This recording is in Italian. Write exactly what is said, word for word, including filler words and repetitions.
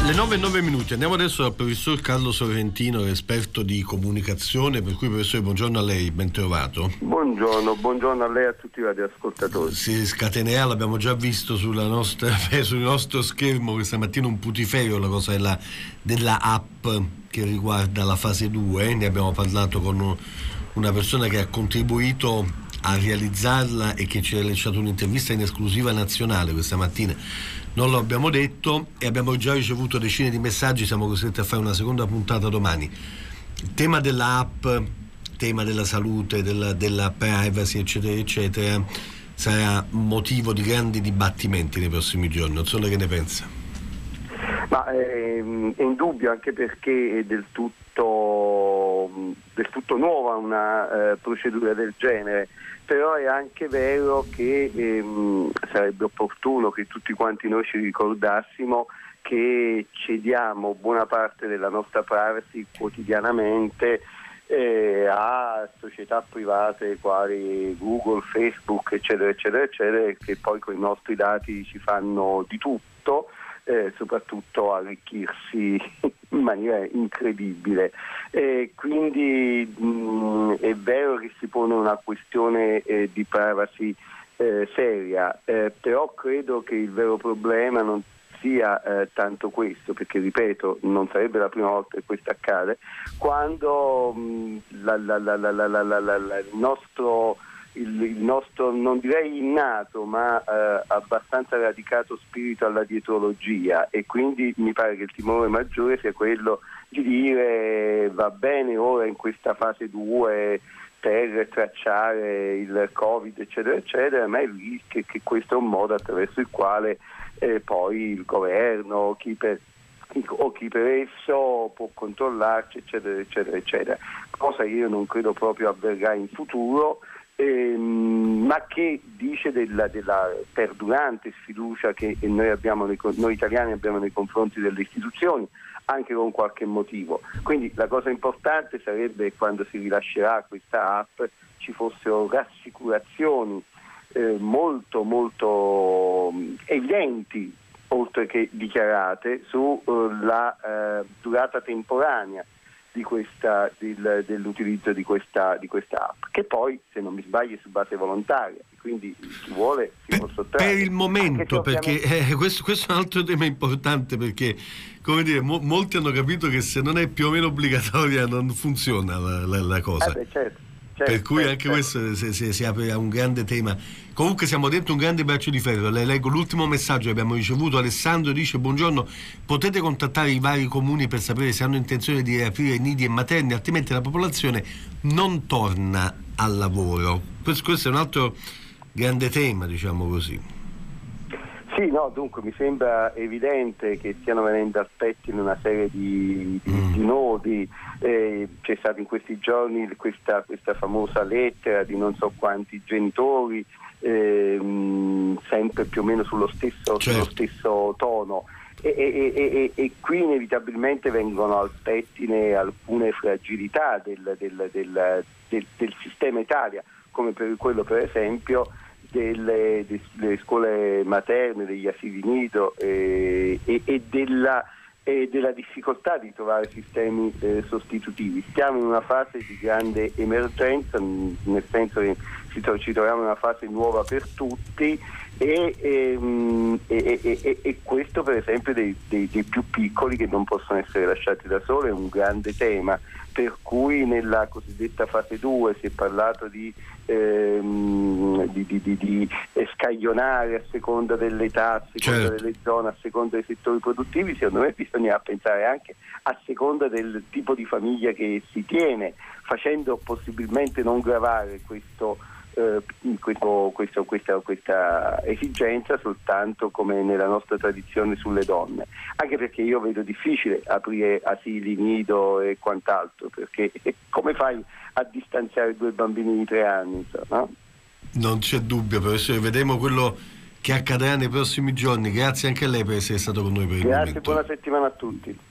Le nove e nove minuti, andiamo adesso dal professor Carlo Sorrentino, esperto di comunicazione, per cui professore buongiorno a lei, ben trovato. Buongiorno, buongiorno a lei e a tutti i radioascoltatori. Si scatenerà, l'abbiamo già visto sulla nostra, sul nostro schermo questa mattina, un putiferio, la cosa della, della app che riguarda la fase due, ne abbiamo parlato con una persona che ha contribuito a realizzarla e che ci ha lasciato un'intervista in esclusiva nazionale questa mattina. Non lo abbiamo detto e abbiamo già ricevuto decine di messaggi, siamo costretti a fare una seconda puntata domani. Il tema dell'app, tema della salute, della, della privacy, eccetera, eccetera, sarà motivo di grandi dibattimenti nei prossimi giorni. Non so lei che ne pensa. Ma è, è indubbio, anche perché è del tutto, del tutto nuova una eh, procedura del genere. Però è anche vero che ehm, sarebbe opportuno che tutti quanti noi ci ricordassimo che cediamo buona parte della nostra privacy quotidianamente eh, a società private quali Google, Facebook, eccetera, eccetera, eccetera, che poi con i nostri dati ci fanno di tutto. Eh, soprattutto arricchirsi in maniera incredibile. Eh, quindi mh, è vero che si pone una questione eh, di privacy eh, seria, eh, però credo che il vero problema non sia eh, tanto questo, perché ripeto, non sarebbe la prima volta che questo accade, quando mh, la, la, la, la, la, la, la, la, il nostro Il, il nostro, non direi innato, ma eh, abbastanza radicato spirito alla dietrologia, e quindi mi pare che il timore maggiore sia quello di dire va bene ora in questa fase due per tracciare il Covid, eccetera, eccetera, ma il rischio è che questo è un modo attraverso il quale eh, poi il governo, chi per o chi per esso può controllarci, eccetera, eccetera, eccetera, cosa che io non credo proprio avverrà in futuro. Ehm, ma che dice della, della perdurante sfiducia che noi, abbiamo nei, noi italiani abbiamo nei confronti delle istituzioni, anche con qualche motivo. Quindi la cosa importante sarebbe, quando si rilascerà questa app, ci fossero rassicurazioni eh, molto molto evidenti, oltre che dichiarate, sulla uh, uh, durata temporanea di questa, del, dell'utilizzo di questa, di questa app, che poi, se non mi sbaglio, è su base volontaria, quindi chi vuole si può sottrarre. Per il momento, perché eh, questo, questo è un altro tema importante, perché come dire, mo, molti hanno capito che se non è più o meno obbligatoria non funziona la, la, la cosa. Eh beh, certo. Certo, per cui certo, anche certo. questo si, si, si apre a un grande tema. Comunque siamo dentro un grande braccio di ferro. Le leggo l'ultimo messaggio che abbiamo ricevuto. Alessandro dice: buongiorno, potete contattare i vari comuni per sapere se hanno intenzione di riaprire nidi e materni, altrimenti la popolazione non torna al lavoro. Questo, questo è un altro grande tema, diciamo così. Sì, no, dunque mi sembra evidente che stiano venendo al pettine una serie di, di, mm. di nodi. Eh, c'è stata in questi giorni questa, questa famosa lettera di non so quanti genitori, eh, sempre più o meno sullo stesso, certo. sullo stesso tono. E, e, e, e qui inevitabilmente vengono al pettine alcune fragilità del, del, del, del, del sistema Italia, come per quello per esempio delle, delle scuole materne, degli asili nido eh, e, e, della, e della difficoltà di trovare sistemi eh, sostitutivi. Stiamo in una fase di grande emergenza, nel senso che ci troviamo in una fase nuova per tutti e, e, e, e, e questo per esempio dei, dei, dei più piccoli che non possono essere lasciati da soli è un grande tema, per cui nella cosiddetta fase due si è parlato di, ehm, di, di, di, di scaglionare a seconda dell'età, a seconda certo. delle zone, a seconda dei settori produttivi. Secondo me bisogna pensare anche a seconda del tipo di famiglia che si tiene, facendo possibilmente non gravare questo eh, questo, questo, questa, questa esigenza soltanto, come nella nostra tradizione, sulle donne, anche perché io vedo difficile aprire asili nido e quant'altro, perché come fai a distanziare due bambini di tre anni, no? Non c'è dubbio, professore, vedremo quello che accadrà nei prossimi giorni. Grazie anche a lei per essere stato con noi per il Grazie, momento. buona settimana a tutti.